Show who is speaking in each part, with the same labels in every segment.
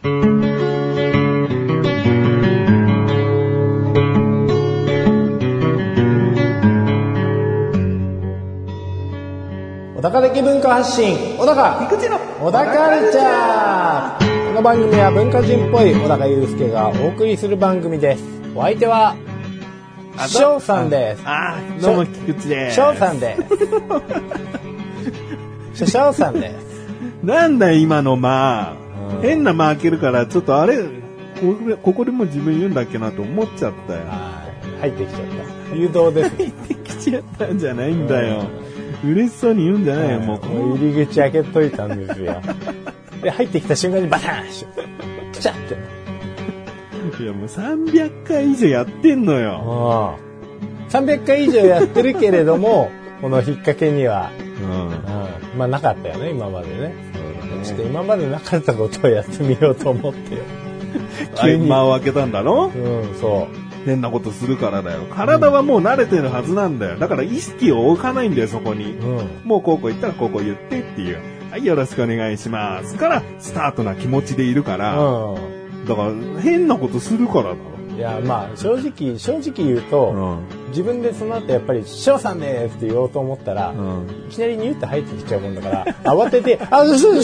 Speaker 1: 小高的文化発信、小高菊池の小高カルチャー。この番組は文化人っぽい小高祐介がお送りする番組です。お相手は翔さんです。
Speaker 2: どうも菊池です。
Speaker 1: 翔さんです。翔さんです。
Speaker 2: なんだよ今の変な開けるからちょっとあれここでも自分言うんだっけなと思っちゃったよ。
Speaker 1: 入ってきちゃった。誘導です。
Speaker 2: 入ってきちゃったんじゃないんだよ。嬉しそうに言うんじゃないよ、もう
Speaker 1: 入り口開けといたんですよ。で入ってきた瞬間にバターンプチャって。
Speaker 2: いやもう300回以上やってんのよ。
Speaker 1: 300回以上やってるけれどもこの引っ掛けには、まあなかったよね今までね。ちょっと今までなかったことをやってみようと思ってよ。
Speaker 2: 急に間を開けたんだろ。
Speaker 1: そう。
Speaker 2: 変なことするからだよ。体はもう慣れてるはずなんだよ。だから意識を置かないんだよ、そこに。もうこう言ったらこう言ってっていう。はい、よろしくお願いしますから、スタートな気持ちでいるから。だから変なことするからだろ。
Speaker 1: いや、まあ、正直言うと、自分でその後やっぱり、翔さんでーすって言おうと思ったら、いきなりニューって入ってきちゃうもんだから、慌てて、そう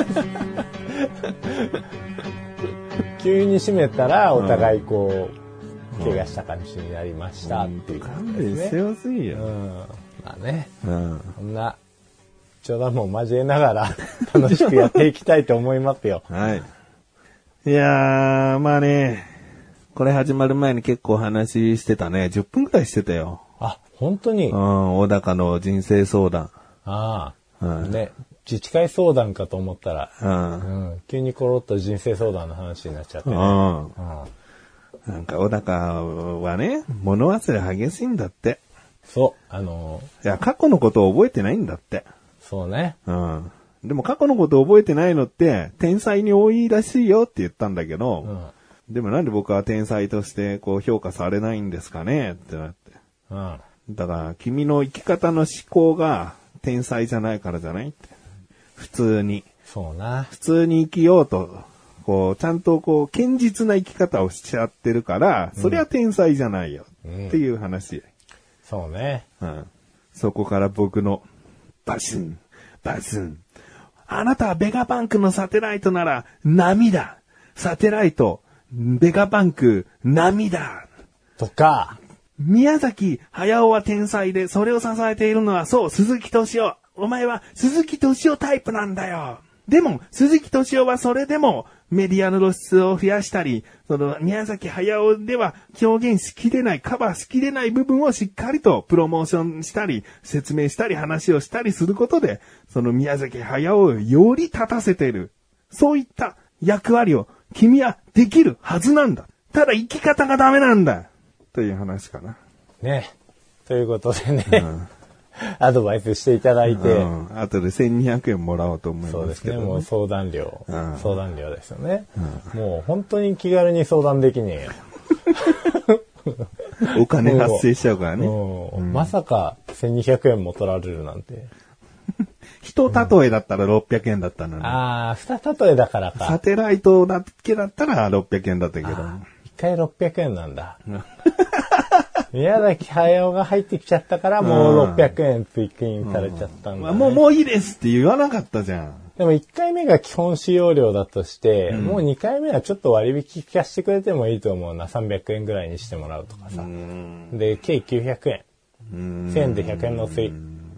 Speaker 1: 急に閉めたら、お互いこう、怪我した感じになりましたっていう感じですね。
Speaker 2: せやすいよ。
Speaker 1: まあね、こんな冗談も交えながら楽しくやっていきたいと思いますよ。
Speaker 2: はい。いやー、まあね、これ始まる前に結構話してたね。10分くらいしてたよ。
Speaker 1: 本当に？
Speaker 2: 小高の人生相談。
Speaker 1: ね、自治会相談かと思ったら、急にコロッと人生相談の話になっちゃってね。
Speaker 2: なんか小高はね、物忘れ激しいんだって。
Speaker 1: そう。
Speaker 2: いや、過去のことを覚えてないんだって。
Speaker 1: そうね。
Speaker 2: でも過去のことを覚えてないのって、天才に多いらしいよって言ったんだけど、でもなんで僕は天才としてこう評価されないんですかねってなって。だから君の生き方の思考が天才じゃないからじゃないって。普通に。
Speaker 1: そうな。
Speaker 2: 普通に生きようと。こう、ちゃんとこう、堅実な生き方をしちゃってるから、そりゃ天才じゃないよ。っていう話。
Speaker 1: そうね。
Speaker 2: そこから僕の、バスン。あなたはベガバンクのサテライトなら、波だ。サテライト、ベガバンク、波だ。
Speaker 1: とか、
Speaker 2: 宮崎駿は天才で、それを支えているのは、そう、鈴木敏夫。お前は鈴木敏夫タイプなんだよ。でも、鈴木敏夫はそれでもメディアの露出を増やしたり、その宮崎駿では表現しきれない、カバーしきれない部分をしっかりとプロモーションしたり、説明したり話をしたりすることで、その宮崎駿をより立たせている。そういった役割を君はできるはずなんだ。ただ生き方がダメなんだ。という話かな。
Speaker 1: ね。ということでね。アドバイスしていただいて、
Speaker 2: 後で1200円もらおうと思いますけど、ね。そうですね。
Speaker 1: もう相談料ですよね。もう本当に気軽に相談できねえよ。
Speaker 2: お金発生しちゃうからね。
Speaker 1: まさか1200円も取られるなんて。
Speaker 2: 一例えだったら600円だったのに。
Speaker 1: 二例えだからか。
Speaker 2: サテライトだけだったら600円だったけど。
Speaker 1: 一回600円なんだ。宮崎駿が入ってきちゃったからもう600円追金されちゃったんだ、ね。
Speaker 2: もういいですって言わなかったじゃん。
Speaker 1: でも1回目が基本使用料だとして、もう2回目はちょっと割引聞かせてくれてもいいと思うな。300円ぐらいにしてもらうとかさ。で、計900円。1000円で100円の追。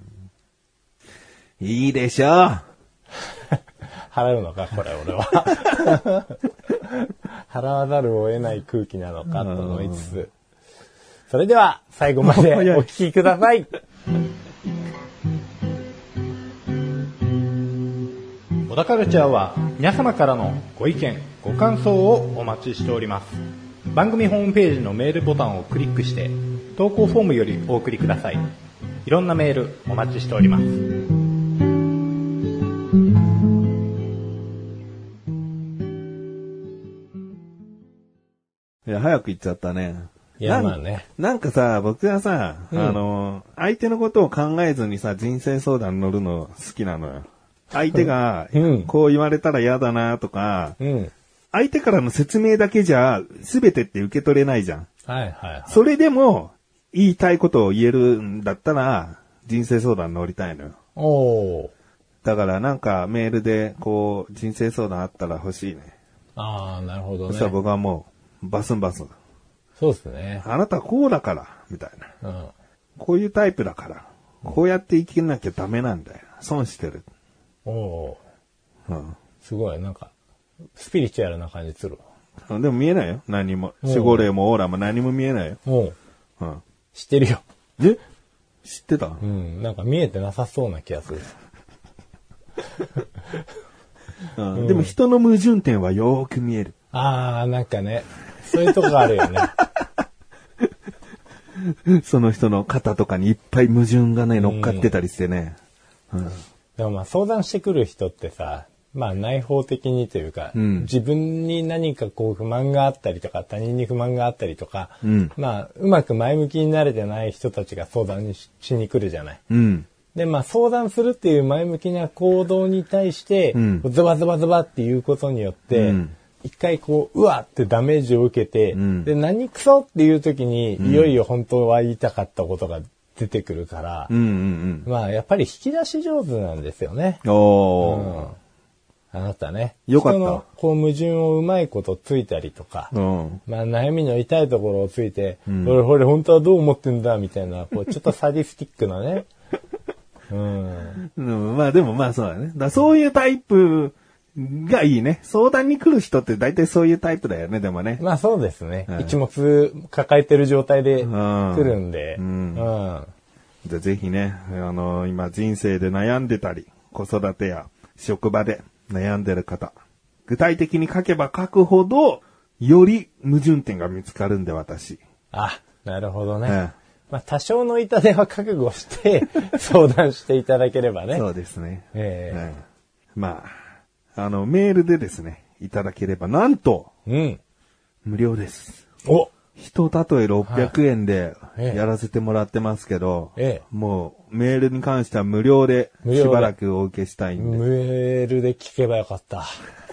Speaker 2: いいでしょう。
Speaker 1: 払うのかこれ俺は。払わざるを得ない空気なのかと思いつつ。それでは最後までお聞きください。小田カルチャーは皆様からのご意見ご感想をお待ちしております。番組ホームページのメールボタンをクリックして投稿フォームよりお送りください。いろんなメールお待ちしております。
Speaker 2: いや早く言っちゃったね。
Speaker 1: いやまあね。
Speaker 2: なんかさ、僕はさ、相手のことを考えずにさ、人生相談乗るの好きなのよ。相手が、こう言われたら嫌だなとか、 相手からの説明だけじゃ全てって受け取れないじゃん。
Speaker 1: はいはいはい。
Speaker 2: それでも言いたいことを言えるんだったら人生相談乗りたいのよ。
Speaker 1: おー。
Speaker 2: だからなんかメールでこう人生相談あったら欲しいね。
Speaker 1: ああ、なるほどね。
Speaker 2: そしたら僕はもうバスンバスン。
Speaker 1: そうですね。
Speaker 2: あなたはこうだからみたいな。
Speaker 1: うん。
Speaker 2: こういうタイプだからこうやって生きなきゃダメなんだよ。損してる。
Speaker 1: おー。
Speaker 2: うん。
Speaker 1: すごい、なんか、スピリチュアルな感じするわ。
Speaker 2: でも見えないよ。何も。守護霊もオーラも何も見えないよ。
Speaker 1: おう。
Speaker 2: うん。
Speaker 1: 知ってるよ。
Speaker 2: え知ってた？
Speaker 1: うん、なんか見えてなさそうな気がする。
Speaker 2: うん、でも人の矛盾点はよーく見える。
Speaker 1: あー、なんかね、そういうとこあるよね。
Speaker 2: その人の肩とかにいっぱい矛盾がね、乗っかってたりしてね。うん。
Speaker 1: でもまあ相談してくる人ってさ、まあ内包的にというか、自分に何かこう不満があったりとか、他人に不満があったりとか、まあうまく前向きになれてない人たちが相談しに来るじゃない。で、まあ相談するっていう前向きな行動に対して、ズバズバズバっていうことによって、一回こう、うわってダメージを受けて、で、何クソっていう時に、いよいよ本当は言いたかったことが出てくるから、まあやっぱり引き出し上手なんですよね。あなたね。
Speaker 2: よかった。
Speaker 1: 人のこう矛盾をうまいことついたりとか、まあ悩みの痛いところをついて、俺本当はどう思ってんだみたいな、こうちょっとサディスティックなね。
Speaker 2: まあでもまあそうだね。そういうタイプがいいね。相談に来る人って大体そういうタイプだよね、でもね。
Speaker 1: まあそうですね。一物抱えてる状態で来るんで。
Speaker 2: じゃあぜひね、今人生で悩んでたり、子育てや職場で悩んでる方、具体的に書けば書くほど、より矛盾点が見つかるんで、私。
Speaker 1: あ、なるほどね。まあ多少の痛手は覚悟して相談していただければね。
Speaker 2: そうですね。まあ、メールでですね、いただければ、なんと、無料です。
Speaker 1: お
Speaker 2: 一例え600円でやらせてもらってますけど、もうメールに関しては無料でしばらくお受けしたいんで。
Speaker 1: メールで聞けばよかった。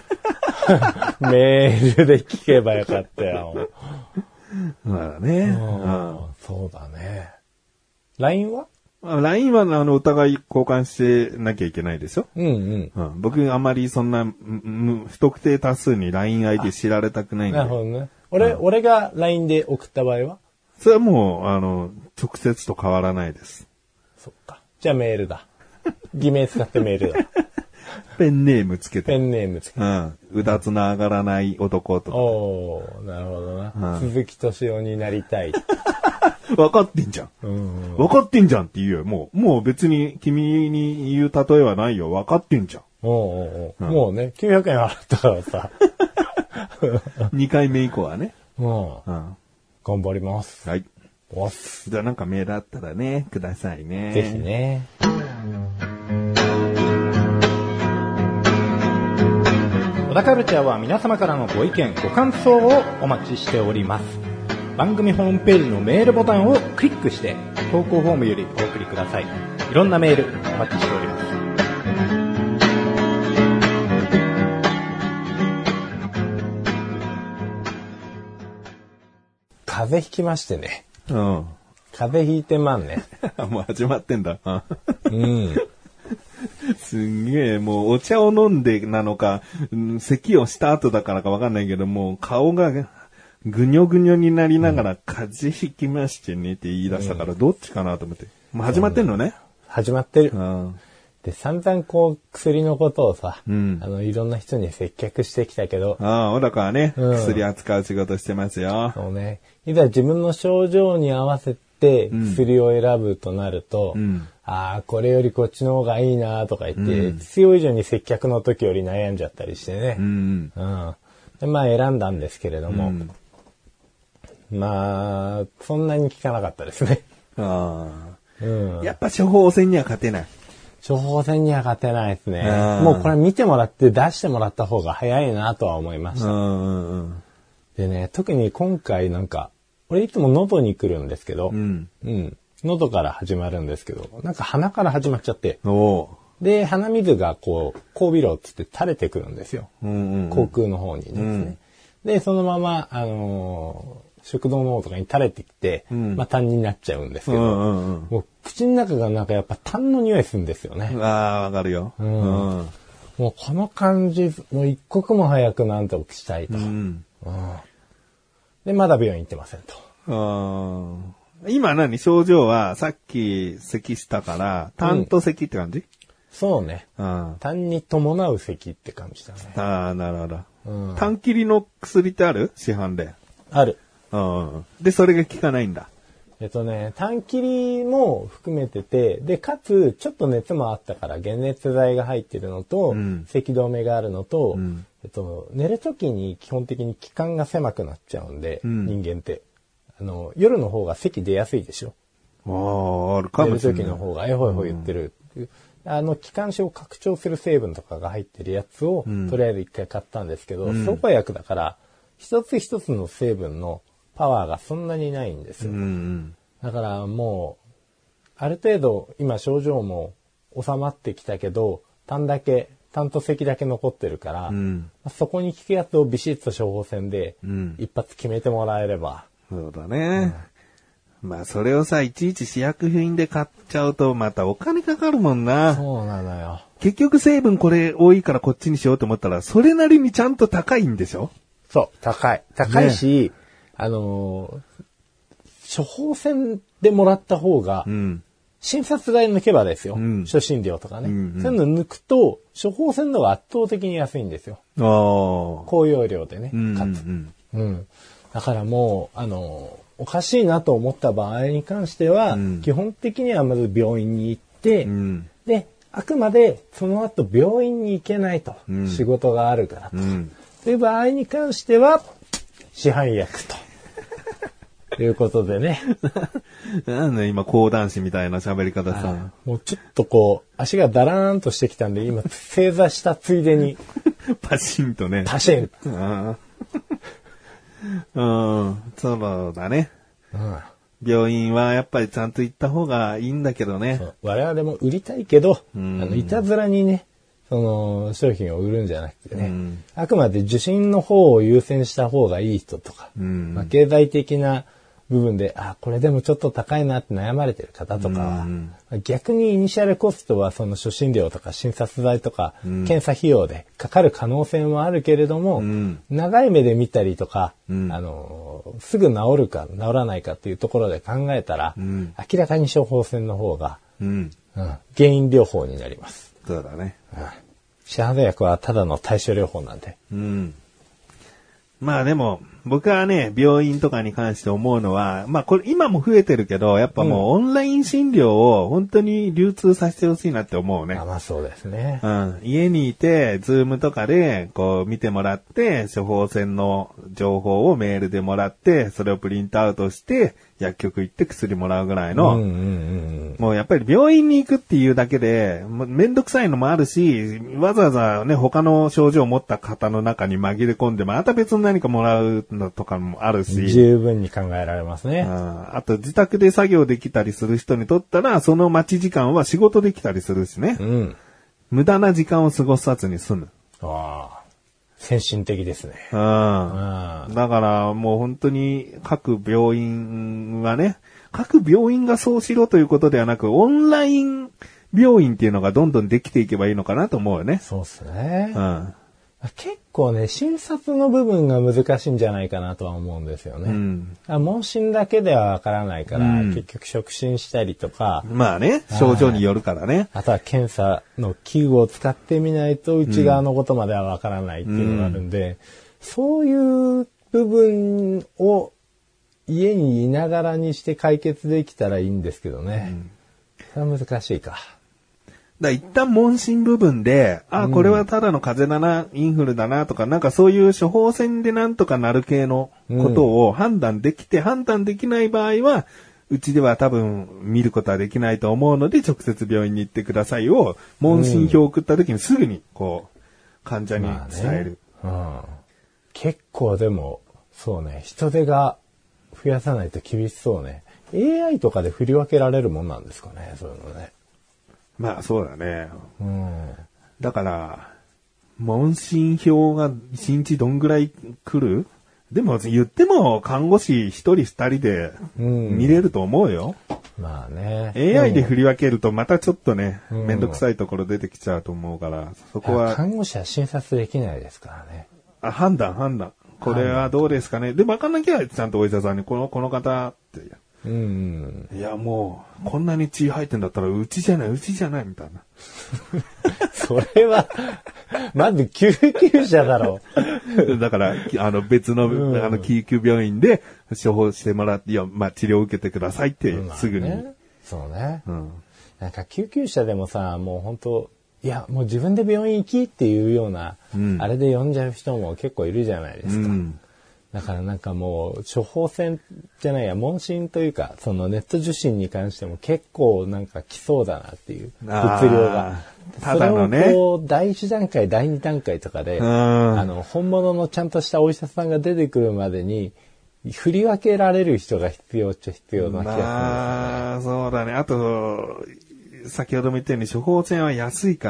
Speaker 1: メールで聞けばよかったよ。
Speaker 2: まあね。
Speaker 1: そうだね。LINE は
Speaker 2: ？LINE はお互い交換してなきゃいけないでしょ？僕あまりそんな不特定多数に LINE 知られたくないんで。
Speaker 1: なるほどね。俺が LINE で送った場合は？
Speaker 2: それはもう、直接と変わらないです。
Speaker 1: そっか。じゃあメールだ。偽名使ってメールだ。
Speaker 2: ペンネームつけて。
Speaker 1: ペンネームつけて。
Speaker 2: うだつな上がらない男とか。
Speaker 1: おー、なるほどな。鈴木敏夫になりたい。
Speaker 2: 分かってんじゃん。分かってんじゃんって言うよ。もう別に君に言う例えはないよ。分かってんじゃん。
Speaker 1: もうね、900円払ったからさ。
Speaker 2: 2回目以降はね。
Speaker 1: 頑張ります。
Speaker 2: はい。じゃあなんかメールあったらね、くださいね。
Speaker 1: ぜひね。
Speaker 3: 小田カルチャーは皆様からのご意見、ご感想をお待ちしております。番組ホームページのメールボタンをクリックして投稿フォームよりお送りください。いろんなメールお待ちしております。
Speaker 1: 風邪ひきましてね。風邪ひいてまんね。
Speaker 2: もう始まってんだ。すんげえ、もうお茶を飲んでなのか、咳をした後だからかわかんないけど、もう顔がぐにょぐにょになりながら、風邪ひきましてねって言い出したから、どっちかなと思って。もう始まってんのね。
Speaker 1: 始まってる。で、散々こう、薬のことをさ、いろんな人に接客してきたけど。
Speaker 2: 小高はね、薬扱う仕事してますよ。
Speaker 1: そうね。いざ自分の症状に合わせて薬を選ぶとなると、これよりこっちの方がいいなとか言って、必要以上に接客の時より悩んじゃったりしてね。で、まあ選んだんですけれども、まあ、そんなに効かなかったですね。
Speaker 2: やっぱ処方箋には勝てない。
Speaker 1: 処方箋には勝てないですね。もうこれ見てもらって出してもらった方が早いなとは思いました。でね、特に今回なんか、俺いつも喉に来るんですけど、喉から始まるんですけど、なんか鼻から始まっちゃって。
Speaker 3: で、鼻水がこう、後鼻漏つって垂れてくるんですよ。口腔の方にですね。で、そのまま、食道の方とかに垂れてきて、痰になっちゃうんですけど、もう口の中がなんかやっぱ痰の匂いするんですよね。
Speaker 2: ああ、わかるよ。
Speaker 3: もうこの感じ、もう一刻も早くなんとかしたいと。で、まだ病院行ってませんと。
Speaker 2: 今症状はさっき咳したから、痰と咳って感じ？
Speaker 3: そうね。痰に伴う咳って感じだね。
Speaker 2: ああ、なるほど。痰切りの薬ってある？市販で。
Speaker 3: ある。
Speaker 2: で、それが効かないんだ。
Speaker 3: 痰切りも含めてて、で、かつ、ちょっと熱もあったから、解熱剤が入ってるのと、咳止めがあるのと、寝るときに基本的に気管が狭くなっちゃうんで、人間って。夜の方が咳出やすいでしょ。
Speaker 2: あるかもしれない。
Speaker 3: 寝るときの方が、ほいほい言ってる。気管支を拡張する成分とかが入ってるやつを、とりあえず一回買ったんですけど、総合薬だから、一つ一つの成分のパワーがそんなにないんですよ。だからもう、ある程度今症状も収まってきたけど、痰と咳だけ残ってるから、そこに効くやつをビシッと処方箋で、一発決めてもらえれば。
Speaker 2: そうだね。まあそれをさ、いちいち試薬品で買っちゃうとまたお金かかるもんな。
Speaker 3: そうなのよ。
Speaker 2: 結局成分これ多いからこっちにしようと思ったら、それなりにちゃんと高いんでしょ？
Speaker 3: そう、高いし、処方箋でもらった方が、診察代抜けばですよ。初診料とかね。そういうの抜くと、処方箋の方が圧倒的に安いんですよ。高用量でね、かつ。だからもう、おかしいなと思った場合に関しては、基本的にはまず病院に行って、で、あくまでその後病院に行けないと。仕事があるからと。という場合に関しては、市販薬と。ということでね。
Speaker 2: なんで今講談師みたいな喋り方さ。
Speaker 3: もうちょっとこう、足がだらーんとしてきたんで、今正座したついでに。
Speaker 2: パシンとね。
Speaker 3: パシン。
Speaker 2: そうだね。病院はやっぱりちゃんと行った方がいいんだけどね。
Speaker 3: 我々も売りたいけど、いたずらにね、商品を売るんじゃなくてね、あくまで受診の方を優先した方がいい人とか、経済的な部分で、これでもちょっと高いなって悩まれてる方とかは、逆にイニシャルコストはその初診料とか診察代とか、検査費用でかかる可能性もあるけれども、長い目で見たりとか、すぐ治るか治らないかっていうところで考えたら、明らかに処方箋の方が、原因療法になります。
Speaker 2: そうだね。
Speaker 3: 市販薬はただの対処療法なんで。
Speaker 2: まあでも、僕はね、病院とかに関して思うのは、まあこれ今も増えてるけど、やっぱもうオンライン診療を本当に流通させてほしいなって思うね。
Speaker 3: まあそうですね。
Speaker 2: 家にいて、ズームとかで、こう見てもらって、処方箋の情報をメールでもらって、それをプリントアウトして、薬局行って薬もらうぐらいの、もうやっぱり病院に行くっていうだけで、めんどくさいのもあるし、わざわざね、他の症状を持った方の中に紛れ込んで、また別に何かもらうのとかもあるし。
Speaker 3: 十分に考えられますね。
Speaker 2: あと自宅で作業できたりする人にとったら、その待ち時間は仕事できたりするしね。無駄な時間を過ごさずに済む。
Speaker 3: 先進的ですね。
Speaker 2: だからもう本当に各病院はね、各病院がそうしろということではなく、オンライン病院っていうのがどんどんできていけばいいのかなと思うよね。
Speaker 3: そうですね。結構ね、診察の部分が難しいんじゃないかなとは思うんですよね。問診だけではわからないから、結局触診したりとか。
Speaker 2: まあね、症状によるからね。
Speaker 3: あとは検査の器具を使ってみないと内側のことまではわからないっていうのがあるんで、そういう部分を家にいながらにして解決できたらいいんですけどね。それは難しいか。
Speaker 2: 一旦問診部分で、これはただの風邪だな、インフルだなとか、なんかそういう処方箋でなんとかなる系のことを判断できて、判断できない場合は、うちでは多分見ることはできないと思うので、直接病院に行ってくださいを、問診票を送った時にすぐに、こう、患者に伝える。
Speaker 3: 結構でも、そうね、人手が増やさないと厳しそうね。AI とかで振り分けられるもんなんですかね、そういうのね。
Speaker 2: まあそうだね。
Speaker 3: うん。
Speaker 2: だから、問診票が1日どんぐらい来る？でも言っても看護師1人2人で見れると思うよ。
Speaker 3: まあね。
Speaker 2: AI で振り分けるとまたちょっとね、めんどくさいところ出てきちゃうと思うから、そこは。
Speaker 3: 看護師は診察できないですからね。
Speaker 2: 判断。これはどうですかね。で、わかんなきゃちゃんとお医者さんに、この方って。いや、もう、こんなに血入ってんだったら、うちじゃない、みたいな。
Speaker 3: それは、まず救急車だろ
Speaker 2: う。だから、別の、救急病院で処方してもらって、治療を受けてくださいって、すぐに。
Speaker 3: そうね。なんか救急車でもさ、もう本当いや、もう自分で病院行きっていうような、あれで呼んじゃう人も結構いるじゃないですか。だからなんかもう、処方箋じゃないや、問診というか、そのネット受診に関しても結構なんか来そうだなっていう、物量が。ただのね。それをこう、第1段階、第2段階とかで、本物のちゃんとしたお医者さんが出てくるまでに、振り分けられる人が必要な気がするんですよね。
Speaker 2: そうだね。あと、先ほども言ったように処方箋は安いから、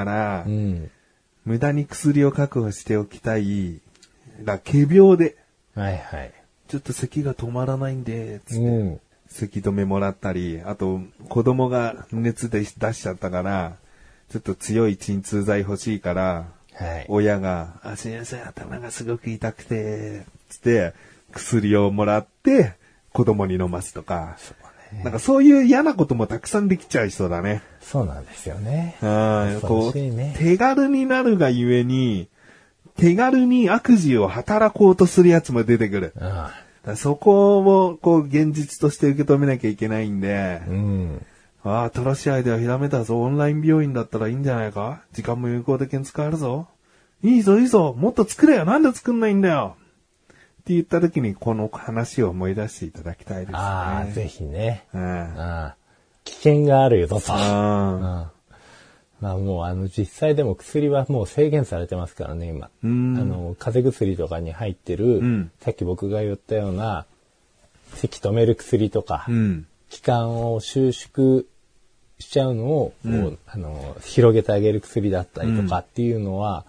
Speaker 2: 無駄に薬を確保しておきたい。仮病で。
Speaker 3: はいはい。
Speaker 2: ちょっと咳が止まらないんで、つって、咳止めもらったり、あと、子供が熱で出しちゃったから、ちょっと強い鎮痛剤欲しいから、親が、先生頭がすごく痛くて、つって、薬をもらって、子供に飲ますとか、なんかそういう嫌なこともたくさんできちゃいそうだね。
Speaker 3: そうなんですよね。
Speaker 2: こう、手軽になるがゆえに、手軽に悪事を働こうとするやつも出てくる。そこを、こう、現実として受け止めなきゃいけないんで、新しいアイデアひらめたぞ。オンライン病院だったらいいんじゃないか？時間も有効的に使えるぞ。いいぞ。もっと作れよ。なんで作んないんだよ。って言った時にこの話を思い出していただきたいですね。
Speaker 3: ぜひね。危険があるよと。もう実際でも薬はもう制限されてますからね、今。風邪薬とかに入ってる、さっき僕が言ったような、咳止める薬とか、気管を収縮しちゃうのを、広げてあげる薬だったりとかっていうのは、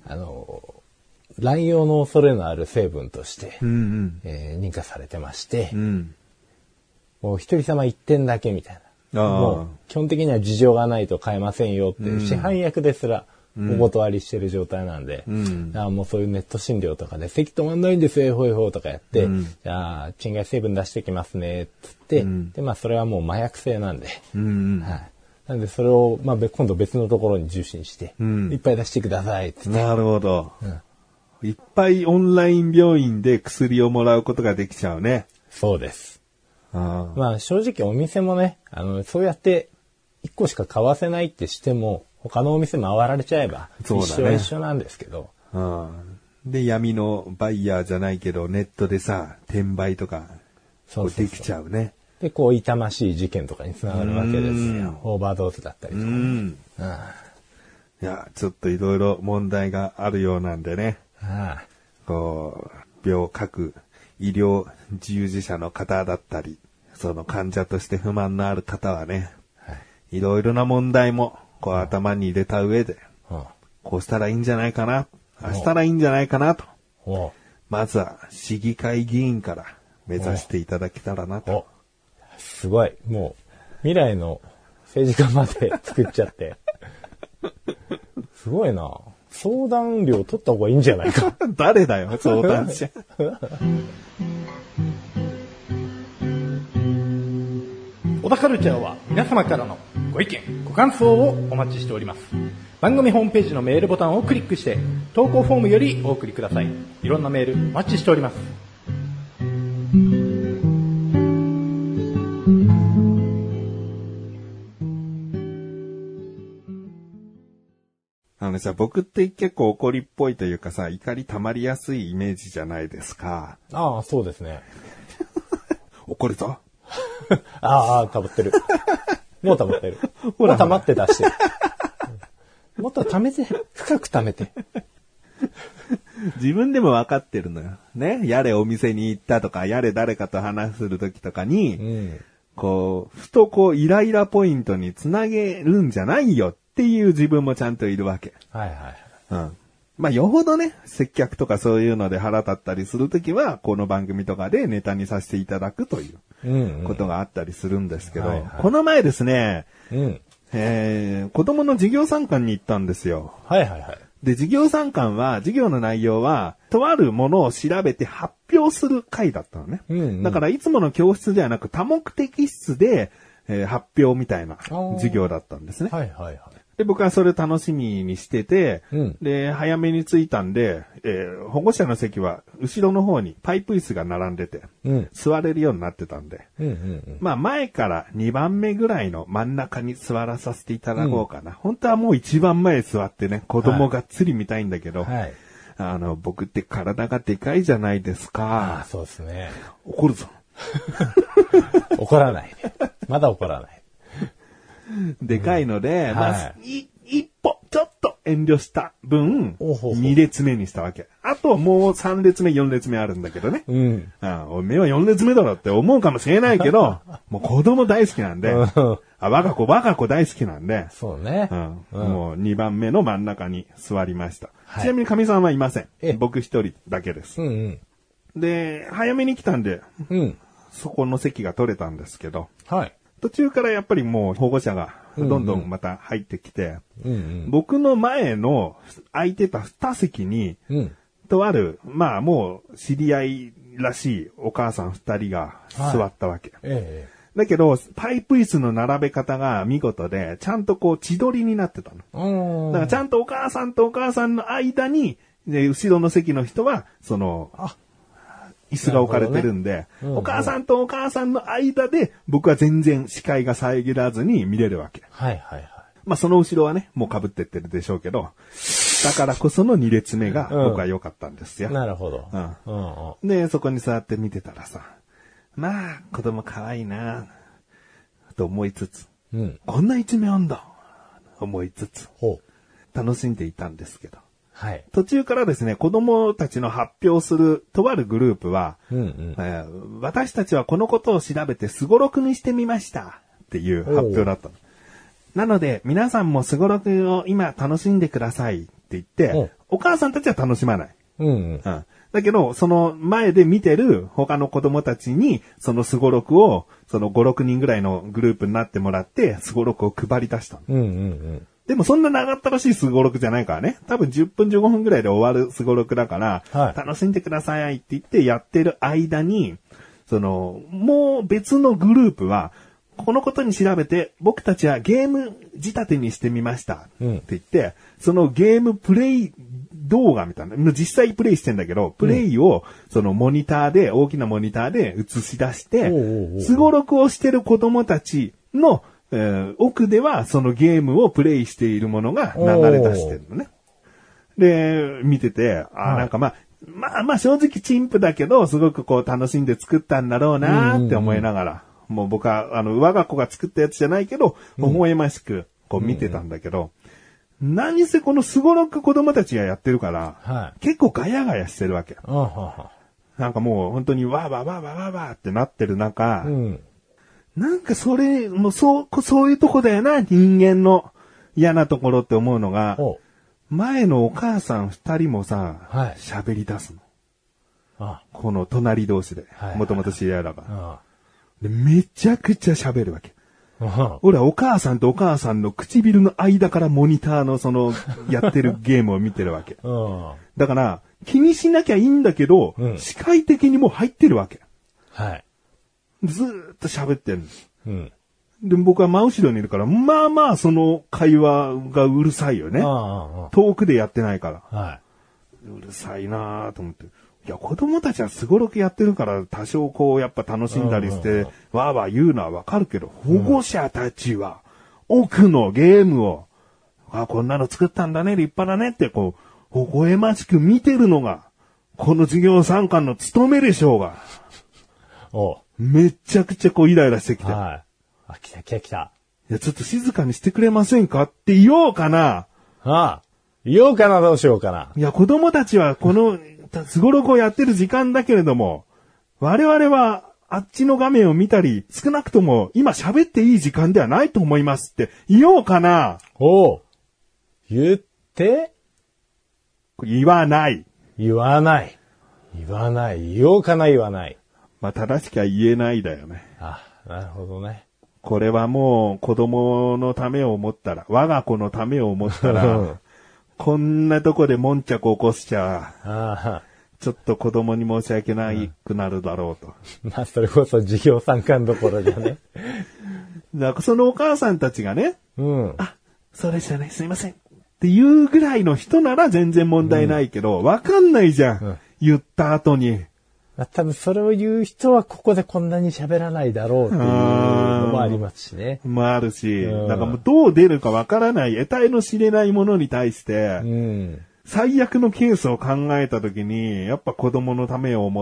Speaker 3: 乱用の恐れのある成分として、認可されてまして、もう一人様一点だけみたいな。もう基本的には事情がないと買えませんよって、市販薬ですらお断りしてる状態なんで、もうそういうネット診療とかで咳止まんないんですよ、ほいほいとかやって、じゃあ鎮害成分出してきますねって言って、でそれはもう麻薬性なんで、なんでそれを今度別のところに受診して、いっぱい出してくださいって言って。
Speaker 2: なるほど。いっぱいオンライン病院で薬をもらうことができちゃうね。
Speaker 3: そうです。正直お店もね、そうやって1個しか買わせないってしても、他のお店回られちゃえば、一緒なんですけど。
Speaker 2: で、闇のバイヤーじゃないけど、ネットでさ、転売とか、できちゃうね。
Speaker 3: で、痛ましい事件とかにつながるわけですよ。オーバードーズだったりとか。
Speaker 2: いや、ちょっといろいろ問題があるようなんでね。各医療従事者の方だったり、その患者として不満のある方はね、いろいろな問題も頭に入れた上で、こうしたらいいんじゃないかな、したらいいんじゃないかなと、まずは市議会議員から目指していただけたらなと。
Speaker 3: すごい。もう未来の政治家まで作っちゃって。すごいな。相談料取った方がいいんじゃないか。
Speaker 2: 誰だよ、相談者。
Speaker 1: 小田カルチャーは皆様からのご意見、ご感想をお待ちしております。番組ホームページのメールボタンをクリックして、投稿フォームよりお送りください。いろんなメールお待ちしております。
Speaker 2: 僕って結構怒りっぽいというかさ、怒り溜まりやすいイメージじゃないですか。
Speaker 3: そうですね。
Speaker 2: 怒るぞ。
Speaker 3: 溜まってる。もう溜まってる。ほら、溜まって出してる。もっと溜めて、深く溜めて。
Speaker 2: 自分でも分かってるのよ。ね。やれお店に行ったとか、やれ誰かと話するときとかに、 ふとイライラポイントにつなげるんじゃないよっていう自分もちゃんといるわけ。
Speaker 3: はいはい。
Speaker 2: うん。まあ、よほどね、接客とかそういうので腹立ったりするときは、この番組とかでネタにさせていただくということがあったりするんですけど、この前ですね、子供の授業参観に行ったんですよ。
Speaker 3: はいはいはい。
Speaker 2: で、授業参観は、授業の内容は、とあるものを調べて発表する会だったのね。だから、いつもの教室ではなく、多目的室で、発表みたいな授業だったんですね。
Speaker 3: はいはいはい。
Speaker 2: で、僕はそれ楽しみにしてて、で、早めに着いたんで、保護者の席は後ろの方にパイプ椅子が並んでて、座れるようになってたんで、まあ前から2番目ぐらいの真ん中に座らさせていただこうかな。本当はもう一番前座ってね、子供がっつり見たいんだけど、はい、僕って体がでかいじゃないですか。
Speaker 3: そうですね。
Speaker 2: 怒るぞ。
Speaker 3: 怒らない、ね。まだ怒らない。
Speaker 2: でかいので、まあ、一歩、ちょっと遠慮した分、2列目にしたわけ。あともう3列目、4列目あるんだけどね。おめえは4列目だろって思うかもしれないけど、もう子供大好きなんで、我が子大好きなんで、
Speaker 3: そうね。
Speaker 2: もう2番目の真ん中に座りました。ちなみに神さんはいません。僕一人だけです。で、早めに来たんで、そこの席が取れたんですけど、はい。途中からやっぱりもう保護者がどんどんまた入ってきて、僕の前の空いてた2席に、とある、まあもう知り合いらしいお母さん2人が座ったわけ。だけど、パイプ椅子の並べ方が見事で、ちゃんと千鳥になってたの。だからちゃんとお母さんとお母さんの間に、後ろの席の人は、椅子が置かれてるんで、お母さんとお母さんの間で僕は全然視界が遮らずに見れるわけ。はいはいはい。まあその後ろはね、もう被ってってるでしょうけど、だからこその2列目が僕は良かったんですよ。
Speaker 3: なるほ
Speaker 2: ど。で、そこに座って見てたらさ、まあ子供可愛いなと思いつつ、こんな一面あんだ思いつつ、楽しんでいたんですけど。はい、途中からですね、子供たちの発表するとあるグループは、私たちはこのことを調べてスゴロクにしてみましたっていう発表だったの。なので、皆さんもスゴロクを今楽しんでくださいって言って、お母さんたちは楽しまない。だけど、その前で見てる他の子供たちに、そのスゴロクを、その5、6人ぐらいのグループになってもらって、スゴロクを配り出したの。でもそんな長ったらしいスゴロクじゃないからね。多分10分15分ぐらいで終わるスゴロクだから、楽しんでくださいって言ってやってる間に、もう別のグループは、このことに調べて、僕たちはゲーム仕立てにしてみましたって言って、そのゲームプレイ動画みたいな、実際プレイしてんだけど、プレイをそのモニターで、大きなモニターで映し出して、スゴロクをしてる子供たちの奥ではそのゲームをプレイしているものが流れ出してるのね。で、見てて、なんかまあ正直陳腐だけど、すごく楽しんで作ったんだろうなって思いながら、もう僕は我が子が作ったやつじゃないけど、微笑ましく見てたんだけど、何せこのスゴロク子供たちがやってるから、結構ガヤガヤしてるわけ。なんかもう本当にわーわーわーわーわーわーってなってる中、なんかそういうとこだよな、人間の嫌なところって思うのが、前のお母さん2人もさ、喋り出すの。この隣同士で、もともと知り合いだから。でめちゃくちゃ喋るわけ。俺はお母さんとお母さんの唇の間からモニターのやってるゲームを見てるわけ。だから、気にしなきゃいいんだけど、視界的にもう入ってるわけ。ずーっと喋ってるんです。で、僕は真後ろにいるから、まあまあその会話がうるさいよね。遠くでやってないから。うるさいなぁと思って。いや、子供たちはスゴロクやってるから、多少やっぱ楽しんだりして、わーわー言うのはわかるけど、保護者たちは、奥のゲームを、こんなの作ったんだね、立派だねって、微笑ましく見てるのが、この授業参観の務めでしょうが。めちゃくちゃイライラしてきて。
Speaker 3: 来た。
Speaker 2: いや、ちょっと静かにしてくれませんかって言おうかな。
Speaker 3: 言おうかな、どうしようかな。
Speaker 2: いや、子供たちはこの、スゴロクをやってる時間だけれども、我々はあっちの画面を見たり、少なくとも今喋っていい時間ではないと思いますって言おうかな。
Speaker 3: おう。言って
Speaker 2: 言わない。
Speaker 3: 言わない。言わない。言おうかな、言わない。
Speaker 2: まあ、正しくは言えないだよね。
Speaker 3: あ、なるほどね。
Speaker 2: これはもう子供のためを思ったら、我が子のためを思ったら、こんなとこで悶着起こしちゃ、ちょっと子供に申し訳ないくなるだろうと。
Speaker 3: まあ、それこそ授業参観どころじゃね。
Speaker 2: だからそのお母さんたちがね、
Speaker 3: あ、
Speaker 2: そうでしたね、すいません。っていうぐらいの人なら全然問題ないけど、わかんないじゃん。言った後に。
Speaker 3: 多分それを言う人はここでこんなに喋らないだろうっていうのもありますしね。
Speaker 2: もあるし、なんかもうどう出るかわからない、得体の知れないものに対して、最悪のケースを考えたときに、やっぱ子供のためを思って、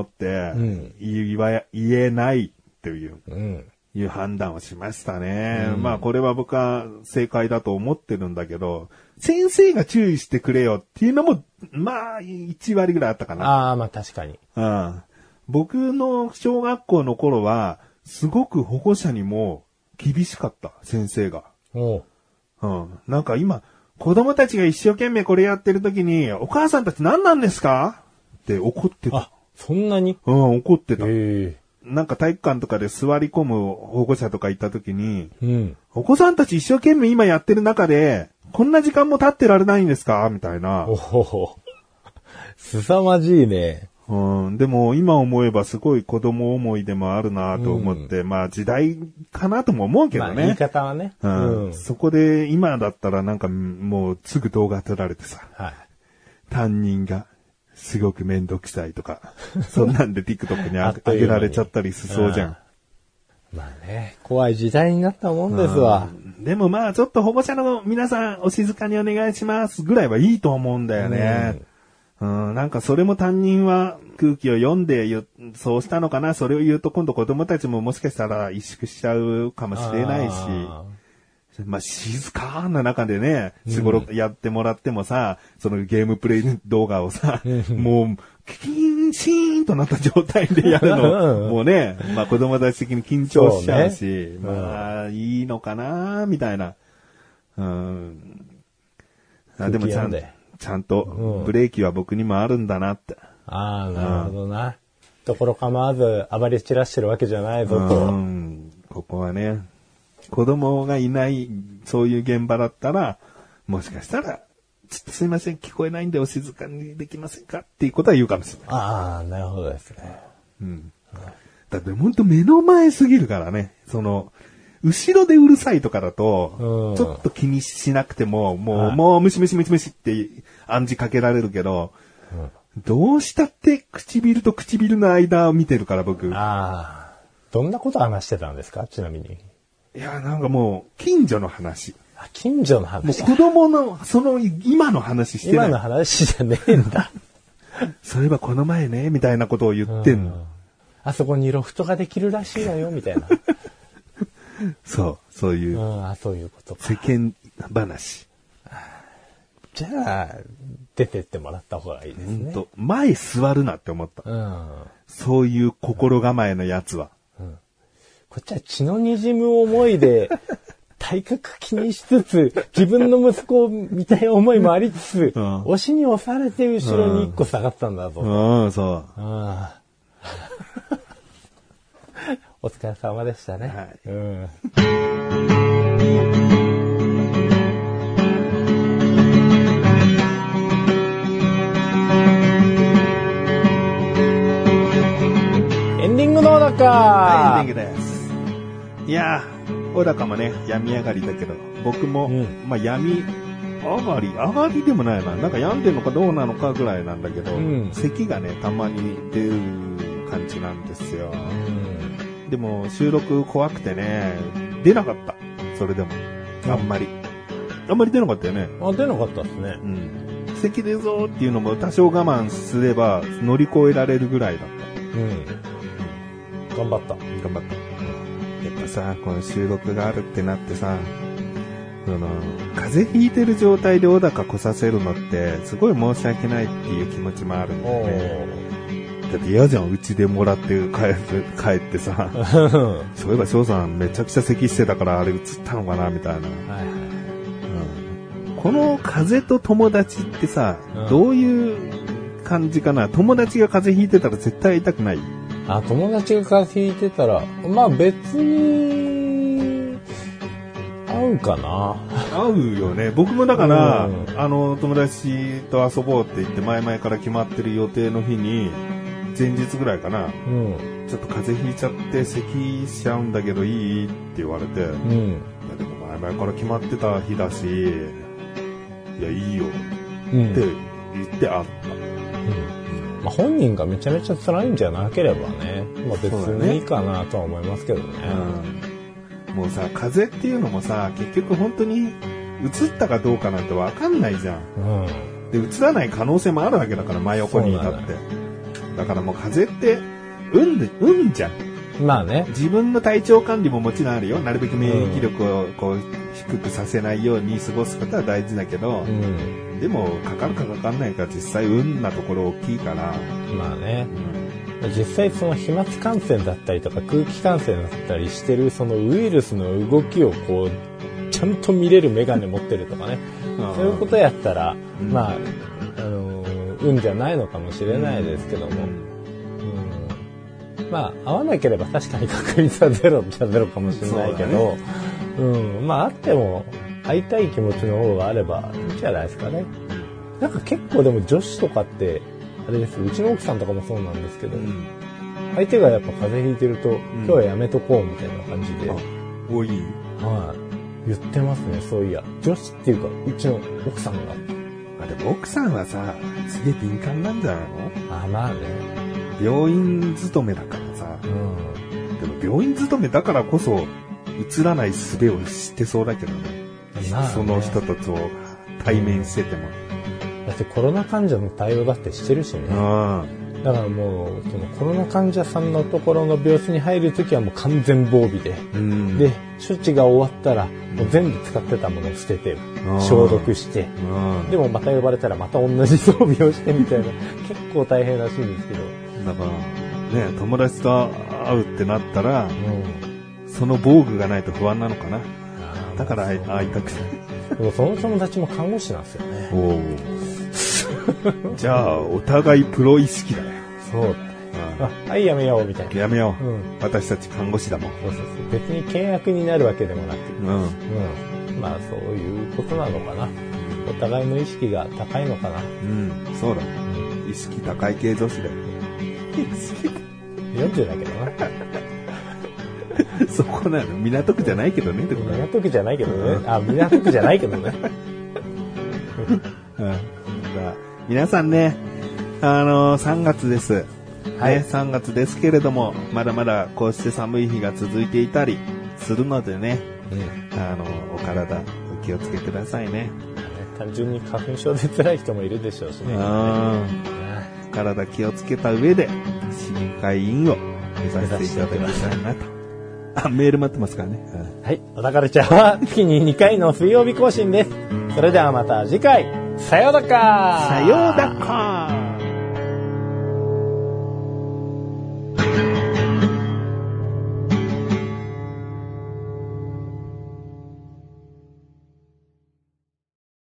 Speaker 2: 言えないという、いう判断をしましたね。まあこれは僕は正解だと思ってるんだけど、先生が注意してくれよっていうのも、まあ1割ぐらいあったかな。
Speaker 3: ああ、まあ確かに。
Speaker 2: 僕の小学校の頃は、すごく保護者にも厳しかった、先生が。なんか今、子供たちが一生懸命これやってる時に、お母さんたち何なんですかって怒ってた。
Speaker 3: あ、そんなに？
Speaker 2: 怒ってた。なんか体育館とかで座り込む保護者とかいた時に、お子さんたち一生懸命今やってる中で、こんな時間も経ってられないんですかみたいな。
Speaker 3: 凄まじいね。
Speaker 2: でも今思えばすごい子供思いでもあるなと思って、まあ時代かなとも思うけどね。
Speaker 3: まあ言い方はね。
Speaker 2: そこで今だったらなんかもうすぐ動画撮られてさ、担任がすごくめんどくさいとか、そんなんで TikTok に上げられちゃったりしそうじゃん。
Speaker 3: まあね、怖い時代になったもんですわ。
Speaker 2: でもまあちょっと保護者の皆さんお静かにお願いしますぐらいはいいと思うんだよね。なんかそれも担任は空気を読んでそうしたのかな。それを言うと今度子供たちももしかしたら萎縮しちゃうかもしれないし、まあ静かな中でね、仕事やってもらってもさ、そのゲームプレイ動画をさ、もうキーンシーンとなった状態でやるの、もうね、まあ子供たち的に緊張しちゃうし、まあいいのかなみたいな。でもちゃんとブレーキは僕にもあるんだなって。
Speaker 3: ああ、なるほどな。ところ構わず暴れ散らしてるわけじゃないぞと。
Speaker 2: ここはね、子供がいないそういう現場だったら、もしかしたら、ちょっとすいません、聞こえないんでお静かにできませんかっていうことは言うかもしれない。
Speaker 3: ああ、なるほどですね。
Speaker 2: だって本当目の前すぎるからね、後ろでうるさいとかだと、ちょっと気にしなくても、もうムシムシって暗示かけられるけど、どうしたって唇と唇の間を見てるから僕。
Speaker 3: どんなこと話してたんですかちなみに。
Speaker 2: いや、なんかもう、近所の話。
Speaker 3: 近所の話。
Speaker 2: もう子供の、今の話してない。
Speaker 3: 今の話じゃねえんだ。
Speaker 2: そういえばこの前ね、みたいなことを言ってんの。
Speaker 3: あそこにロフトができるらしいのよ、みたいな。
Speaker 2: そういう。
Speaker 3: そういうことか。
Speaker 2: 世間話。
Speaker 3: じゃあ、出てってもらった方がいいですね。
Speaker 2: 前座るなって思った。そういう心構えのやつは。
Speaker 3: こっちは血の滲む思いで、体格気にしつつ、自分の息子みたいな思いもありつつ、押しに押されて後ろに一個下がったんだぞ。
Speaker 2: そう。
Speaker 3: お疲れ様でしたね。エンディングの小高。
Speaker 2: エンディングです。いやー、小高もね、病み上がりだけど、僕も、まあ病み上がりでもないな。なんか病んでるのかどうなのかぐらいなんだけど、咳がね、たまに出る感じなんですよ。でも収録怖くてね、出なかった。それでも。あんまり出なかったよね。
Speaker 3: 出なかったですね。
Speaker 2: 咳出ぞーっていうのも多少我慢すれば乗り越えられるぐらいだった。
Speaker 3: 頑張った。
Speaker 2: やっぱさ、この収録があるってなってさ、風邪ひいてる状態で小高来させるのって、すごい申し訳ないっていう気持ちもあるんだよね。 だって嫌じゃん、うちでもらって帰ってさ。そういえば翔さんめちゃくちゃ咳してたからあれ映ったのかなみたいな。はいはい。この風邪と友達ってさ、どういう感じかな。友達が風邪ひいてたら絶対痛くない？
Speaker 3: 友達が風邪ひいてたら、まあ別に、合うかな。
Speaker 2: 合うよね。僕もだから、友達と遊ぼうって言って前々から決まってる予定の日に、前日ぐらいかな。ちょっと風邪ひいちゃって咳しちゃうんだけどいいって言われて、でも前々から決まってた日だし、いや、いいよって言って会った。
Speaker 3: まあ、本人がめちゃめちゃ辛いんじゃなければね、まあ、別にいいかなとは思いますけどね。
Speaker 2: もうさ、風邪っていうのもさ、結局本当に移ったかどうかなんて分かんないじゃん。で、移らない可能性もあるわけだから、真横にいたって。だからもう風邪って運じゃん。
Speaker 3: まあね。
Speaker 2: 自分の体調管理ももちろんあるよ。なるべく免疫力をこう低くさせないように過ごすことは大事だけど、でもかかるかかかんないか実際運なところ大きいから。
Speaker 3: まあね。実際その飛沫感染だったりとか空気感染だったりしてるそのウイルスの動きをこうちゃんと見れるメガネ持ってるとかね。そういうことやったら、まあ運じゃないのかもしれないですけども。まあ、会わなければ確かに確率はゼロじゃゼロかもしれないけど、まあ、会っても会いたい気持ちの方があればいいんじゃないですかね。なんか結構でも女子とかって、あれです、うちの奥さんとかもそうなんですけど、相手がやっぱ風邪ひいてると、今日はやめとこうみたいな感じで。
Speaker 2: 多い？
Speaker 3: はい。言ってますね、そういや。女子っていうか、うちの奥さんが。
Speaker 2: でも奥さんはさ、すげえ敏感なんじゃないの？
Speaker 3: まあね。
Speaker 2: 病院勤めだからさ、でも病院勤めだからこそ移らない術を知ってそうだけどね。その人たちを対面してても。
Speaker 3: だってコロナ患者の対応だってしてるしね。だからもうそのコロナ患者さんのところの病室に入るときはもう完全防備で、で処置が終わったらもう全部使ってたものを捨てて消毒して、でもまた呼ばれたらまた同じ装備をしてみたいな結構大変らしいんですけど。
Speaker 2: だからね、友達と会うってなったら、その防具がないと不安なのかな。だから会いたくない。
Speaker 3: でもその友達も看護師なんですよね。
Speaker 2: じゃあお互いプロ意識だよ。
Speaker 3: そうだ。はい、やめようみたいな。
Speaker 2: やめよう。私たち看護師だもん。
Speaker 3: そう別に契約になるわけでもなく、まあそういうことなのかな。お互いの意識が高いのかな。
Speaker 2: そうだ。意識高い系女子だよ。
Speaker 3: 40だけどな。
Speaker 2: そこなの。港区じゃないけどね。
Speaker 3: 港区じゃないけどね。港区じゃないけどね。
Speaker 2: 皆さんね、3月です。3月ですけれども、まだまだこうして寒い日が続いていたりするのでね、お体お気をつけくださいね。
Speaker 3: 単純に花粉症で辛い人もいるでしょうしね。
Speaker 2: 体気をつけた上で市議会員を目指していただきたいなと。メール待ってますからね。
Speaker 3: はい。お宝ちゃんは月に2回の水曜日更新です。それではまた次回。さようだかー。
Speaker 2: さようだかー。